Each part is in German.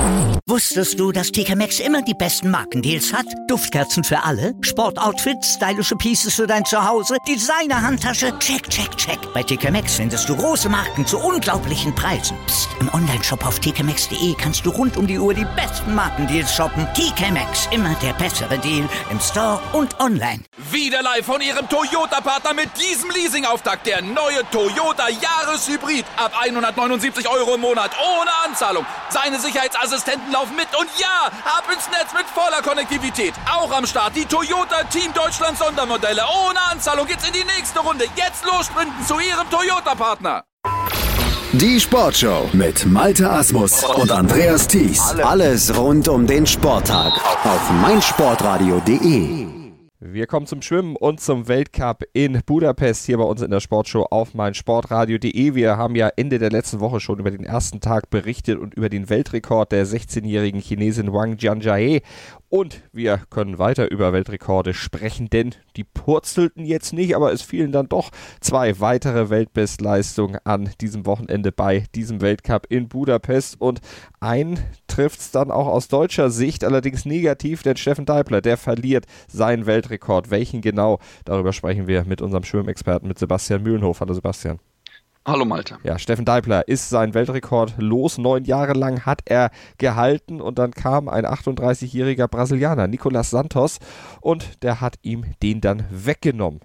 Wusstest du, dass TK Maxx immer die besten Markendeals hat? Duftkerzen für alle, Sportoutfits, stylische Pieces für dein Zuhause, Designer-Handtasche, check, check, check. Bei TK Maxx findest du große Marken zu unglaublichen Preisen. Psst. Im Onlineshop auf tkmaxx.de kannst du rund um die Uhr die besten Markendeals shoppen. TK Maxx, immer der bessere Deal im Store und online. Wieder live von Ihrem Toyota-Partner mit diesem Leasing-Auftakt. Der neue Toyota Jahreshybrid. Ab 179 € im Monat. Ohne Anzahlung. Seine Sicherheitsassistenten laufen mit. Und ja, ab ins Netz mit voller Konnektivität. Auch am Start die Toyota Team Deutschland Sondermodelle. Ohne Anzahlung geht's in die nächste Runde. Jetzt los sprinten zu Ihrem Toyota-Partner. Die Sportshow mit Malte Asmus und Andreas Thies. Alles rund um den Sporttag auf meinsportradio.de. Wir kommen zum Schwimmen und zum Weltcup in Budapest hier bei uns in der Sportshow auf meinsportradio.de. Wir haben ja Ende der letzten Woche schon über den ersten Tag berichtet und über den Weltrekord der 16-jährigen Chinesin Wang Jianjie. Und wir können weiter über Weltrekorde sprechen, denn die purzelten jetzt nicht, aber es fielen dann doch 2 weitere Weltbestleistungen an diesem Wochenende bei diesem Weltcup in Budapest. Und einen trifft es dann auch aus deutscher Sicht, allerdings negativ, denn Steffen Deibler, der verliert seinen Weltrekord. Welchen genau? Darüber sprechen wir mit unserem Schwimmexperten, mit Sebastian Mühlenhof. Hallo Sebastian. Hallo Malte. Ja, Steffen Deibler ist sein Weltrekord los. 9 Jahre lang hat er gehalten und dann kam ein 38-jähriger Brasilianer, Nicolas Santos, und der hat ihm den dann weggenommen.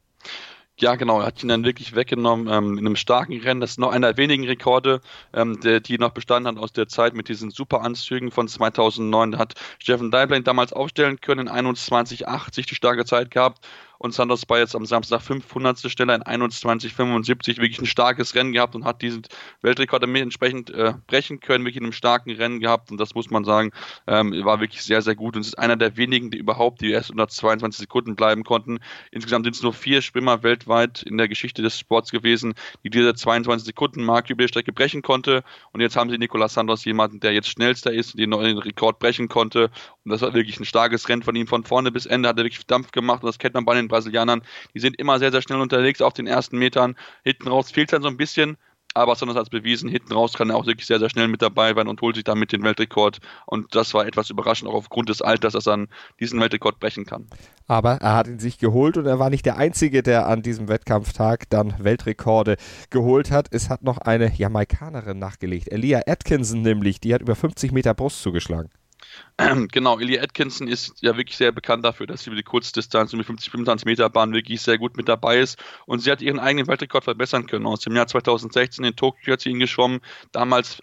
Ja, genau, er hat ihn dann wirklich weggenommen in einem starken Rennen. Das ist noch einer der wenigen Rekorde, die noch bestanden hat aus der Zeit mit diesen Superanzügen von 2009. Da hat Steffen Deibler ihn damals aufstellen können, in 21,80 die starke Zeit gehabt. Und Santos war jetzt am Samstag 500. Stelle in 21,75 wirklich ein starkes Rennen gehabt und hat diesen Weltrekord entsprechend brechen können, wirklich in einem starken Rennen gehabt. Und das muss man sagen, war wirklich sehr, sehr gut. Und es ist einer der wenigen, die überhaupt die erst unter 22 Sekunden bleiben konnten. Insgesamt sind es nur 4 Schwimmer weltweit in der Geschichte des Sports gewesen, die diese 22-Sekunden-Marke über die Strecke brechen konnte. Und jetzt haben sie Nicolas Santos, jemanden, der jetzt schnellster ist, den neuen Rekord brechen konnte. Und das war wirklich ein starkes Rennen von ihm. Von vorne bis Ende hat er wirklich Dampf gemacht. Und das kennt man bei den Brasilianern. Die sind immer sehr, sehr schnell unterwegs auf den ersten Metern. Hinten raus fehlt es dann so ein bisschen. Aber Santos hat es bewiesen, hinten raus kann er auch wirklich sehr, sehr schnell mit dabei sein und holt sich damit den Weltrekord. Und das war etwas überraschend, auch aufgrund des Alters, dass er dann diesen Weltrekord brechen kann. Aber er hat ihn sich geholt und er war nicht der Einzige, der an diesem Wettkampftag dann Weltrekorde geholt hat. Es hat noch eine Jamaikanerin nachgelegt, Elia Atkinson nämlich, die hat über 50 Meter Brust zugeschlagen. Genau, Elia Atkinson ist ja wirklich sehr bekannt dafür, dass sie über die Kurzdistanz, über die 50-25 Meter Bahn wirklich sehr gut mit dabei ist und sie hat ihren eigenen Weltrekord verbessern können. Aus dem Jahr 2016 in Tokio hat sie ihn geschwommen, damals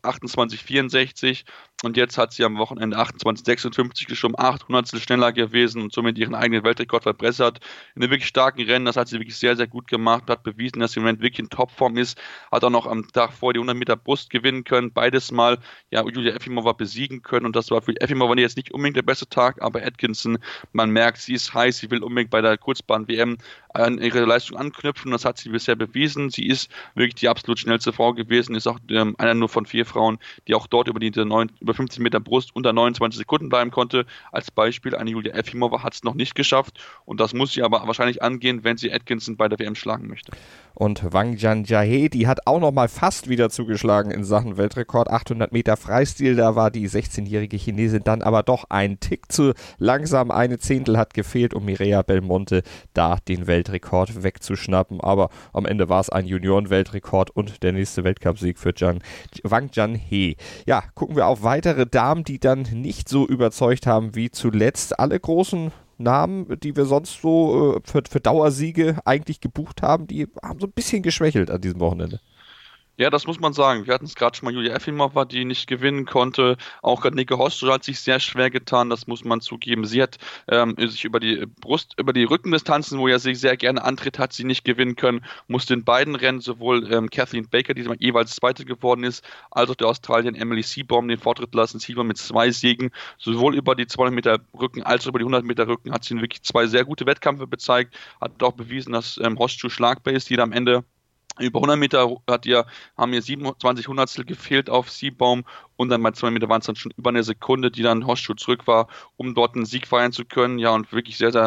28,64 und jetzt hat sie am Wochenende 28,56 geschwommen, 800 schneller gewesen und somit ihren eigenen Weltrekord verbessert. In einem wirklich starken Rennen, das hat sie wirklich sehr, sehr gut gemacht, hat bewiesen, dass sie im Moment wirklich in Topform ist, hat auch noch am Tag vor die 100 Meter Brust gewinnen können, beides Mal Julia Efimova besiegen können und das war für Efimova jetzt nicht unbedingt der beste Tag, aber Atkinson, man merkt, sie ist heiß, sie will unbedingt bei der Kurzbahn-WM an ihre Leistung anknüpfen, das hat sie bisher bewiesen, sie ist wirklich die absolut schnellste Frau gewesen, ist auch einer nur von 4 Frauen, die auch dort über 50 Meter Brust unter 29 Sekunden bleiben konnte, als Beispiel eine Julia Efimova hat es noch nicht geschafft und das muss sie aber wahrscheinlich angehen, wenn sie Atkinson bei der WM schlagen möchte. Und Wang Jianjie, die hat auch noch mal fast wieder zugeschlagen in Sachen Weltrekord, 800 Meter Freistil, da war die 16-jährige Chinesin dann aber doch einen Tick zu langsam, eine Zehntel hat gefehlt, um Mireia Belmonte da den Weltrekord wegzuschnappen, aber am Ende war es ein Junioren-Weltrekord und der nächste Weltcupsieg für Wang Jianjie. Ja, gucken wir auf weitere Damen, die dann nicht so überzeugt haben wie zuletzt. Alle großen Namen, die wir sonst so für Dauersiege eigentlich gebucht haben, die haben so ein bisschen geschwächelt an diesem Wochenende. Ja, das muss man sagen. Wir hatten es gerade schon mal, Julia Efimova, die nicht gewinnen konnte. Auch Nico Hostel hat sich sehr schwer getan, das muss man zugeben. Sie hat sich über die Rückendistanzen, wo ja sie sehr gerne antritt, hat sie nicht gewinnen können. Musste in beiden Rennen sowohl Kathleen Baker, die jeweils Zweite geworden ist, als auch der Australierin Emily Seebohm den Vortritt lassen. Seebohm mit 2 Siegen. Sowohl über die 200 Meter Rücken als auch über die 100 Meter Rücken hat sie wirklich 2 sehr gute Wettkämpfe gezeigt. Hat auch bewiesen, dass Hostel schlagbar ist, die am Ende über 100 Meter haben ihr 27 Hundertstel gefehlt auf Seebohm und dann bei 200 Meter waren es dann schon über eine Sekunde, die dann Hostschuh zurück war, um dort einen Sieg feiern zu können. Ja, und wirklich sehr, sehr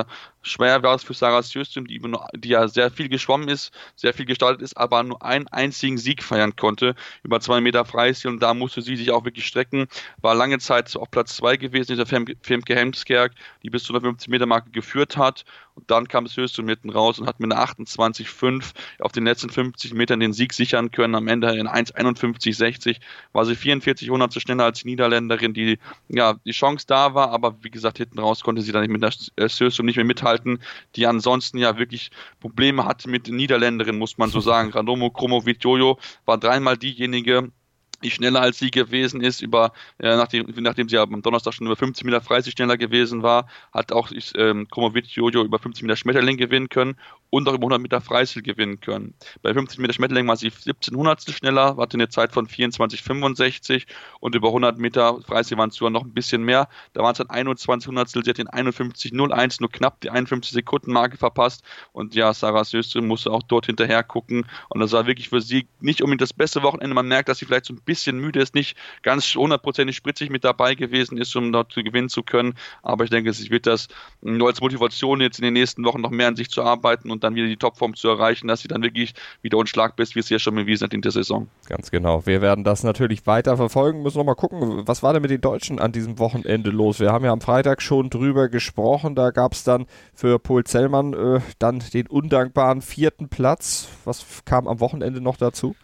Schwer war es für Sarah Sjöström, die ja sehr viel geschwommen ist, sehr viel gestartet ist, aber nur einen einzigen Sieg feiern konnte über 2 Meter Freistil, und da musste sie sich auch wirklich strecken. War lange Zeit auf Platz 2 gewesen, dieser Femke Hemskerk, die bis zu 150 Meter Marke geführt hat. Und dann kam Sjöström mitten raus und hat mit einer 28,5 auf den letzten 50 Metern den Sieg sichern können. Am Ende in 1,51,60 war sie 44 Hundertstel schneller als die Niederländerin, die Chance da war, aber wie gesagt, hinten raus konnte sie dann nicht mit der Sjöström nicht mehr mithalten, die ansonsten ja wirklich Probleme hatte mit den Niederländerinnen, muss man so sagen. Radomo Kromowidjojo war dreimal diejenige, die schneller als sie gewesen ist, nachdem sie am Donnerstag schon über 50 Meter Freistil schneller gewesen war, hat auch Kromowidjojo über 50 Meter Schmetterling gewinnen können und auch über 100 Meter Freistil gewinnen können. Bei 50 Meter Schmetterling war sie 17 Hundertstel schneller, hatte eine Zeit von 24,65 und über 100 Meter Freistil waren es sogar noch ein bisschen mehr. Da waren es dann 21 Hundertstel, sie hat den 51,01, nur knapp die 51 Sekunden Marke verpasst, und ja, Sarah Sjöström musste auch dort hinterher gucken, und das war wirklich für sie nicht unbedingt das beste Wochenende. Man merkt, dass sie vielleicht so ein bisschen müde ist, nicht ganz 100% spritzig mit dabei gewesen ist, um dort gewinnen zu können, aber ich denke, es wird das nur als Motivation jetzt in den nächsten Wochen noch mehr an sich zu arbeiten und dann wieder die Topform zu erreichen, dass sie dann wirklich wieder unschlagbar ist, wie es ja schon bewiesen hat in der Saison. Ganz genau. Wir werden das natürlich weiter verfolgen, müssen noch mal gucken, was war denn mit den Deutschen an diesem Wochenende los? Wir haben ja am Freitag schon drüber gesprochen, da gab es dann für Pol Zellmann dann den undankbaren 4. Platz. Was kam am Wochenende noch dazu?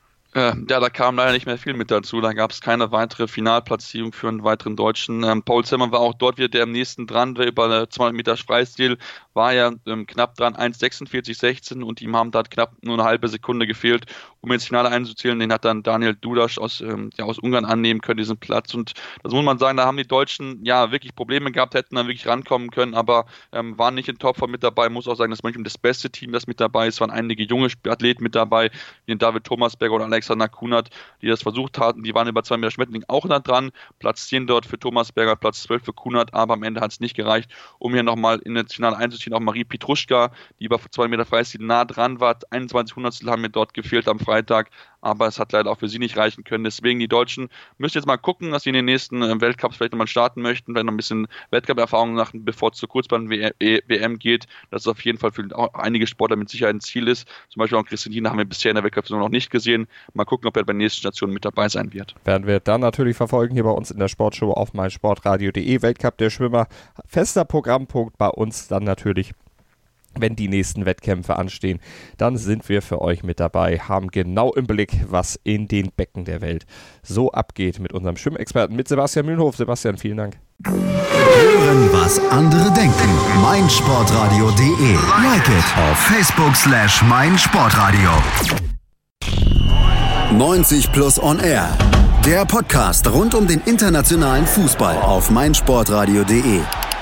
Da kam leider nicht mehr viel mit dazu. Da gab es keine weitere Finalplatzierung für einen weiteren Deutschen. Pol Zellmann war auch dort wieder der am nächsten dran, der über 200 Meter Freistil war ja knapp dran, 1,46,16, und ihm haben da knapp nur eine halbe Sekunde gefehlt, um ins Finale einzuzählen. Den hat dann Daniel Dudas aus Ungarn annehmen können, diesen Platz. Und das muss man sagen, da haben die Deutschen ja wirklich Probleme gehabt, hätten dann wirklich rankommen können, aber waren nicht in Topform mit dabei. Muss auch sagen, dass manchmal das beste Team, das mit dabei ist, waren einige junge Athleten mit dabei, wie David Thomasberger und Alexander Kunert, die das versucht hatten. Die waren über 2 Meter Schmetterling auch da dran. Platz 10 dort für Thomasberger, Platz 12 für Kunert, aber am Ende hat es nicht gereicht, um hier nochmal in das Finale einzuziehen. Auch Marie Pietruschka, die über 2 Meter Freistil nah dran war, 21 Hundertstel haben mir dort gefehlt am Freitag, aber es hat leider auch für sie nicht reichen können. Deswegen die Deutschen müssen jetzt mal gucken, dass sie in den nächsten Weltcups vielleicht nochmal starten möchten, vielleicht noch ein bisschen Weltcup-Erfahrung machen, bevor es zur Kurzbahn-WM geht. Das ist auf jeden Fall für einige Sportler mit Sicherheit ein Ziel ist. Zum Beispiel auch Christine haben wir bisher in der Weltcup-Saison noch nicht gesehen. Mal gucken, ob er bei der nächsten Station mit dabei sein wird. Werden wir dann natürlich verfolgen hier bei uns in der Sportshow auf meinsportradio.de. Weltcup der Schwimmer, fester Programmpunkt bei uns dann natürlich. Wenn die nächsten Wettkämpfe anstehen, dann sind wir für euch mit dabei, haben genau im Blick, was in den Becken der Welt so abgeht mit unserem Schwimmexperten, mit Sebastian Mühlenhof. Sebastian, vielen Dank. Hören, was andere denken. meinsportradio.de. Like it auf Facebook/meinsportradio. 90 Plus on Air. Der Podcast rund um den internationalen Fußball auf meinsportradio.de.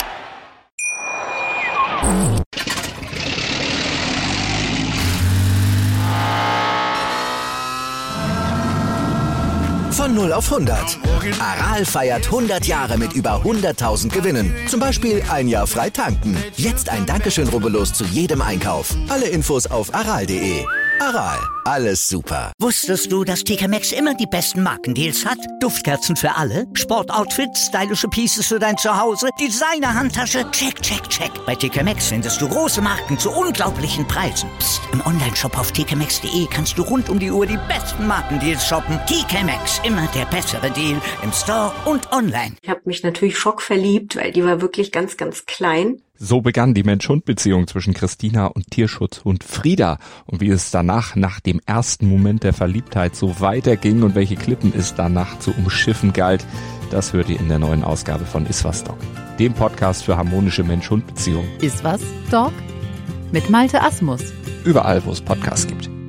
Von 0 auf 100. Aral feiert 100 Jahre mit über 100.000 Gewinnen. Zum Beispiel ein Jahr frei tanken. Jetzt ein Dankeschön, rubbellos zu jedem Einkauf. Alle Infos auf aral.de. Aral, alles super. Wusstest du, dass TK Maxx immer die besten Markendeals hat? Duftkerzen für alle, Sportoutfits, stylische Pieces für dein Zuhause, Designer-Handtasche, check, check, check. Bei TK Maxx findest du große Marken zu unglaublichen Preisen. Psst. Im Onlineshop auf tkmaxx.de kannst du rund um die Uhr die besten Markendeals shoppen. TK Maxx, immer der bessere Deal im Store und online. Ich habe mich natürlich schockverliebt, weil die war wirklich ganz, ganz klein. So begann die Mensch-Hund-Beziehung zwischen Christina und Tierschutzhund Frieda. Und wie es danach, nach dem ersten Moment der Verliebtheit, so weiterging und welche Klippen es danach zu umschiffen galt, das hört ihr in der neuen Ausgabe von Iswas Dog, dem Podcast für harmonische Mensch-Hund-Beziehungen. Iswas Dog? Mit Malte Asmus. Überall, wo es Podcasts gibt.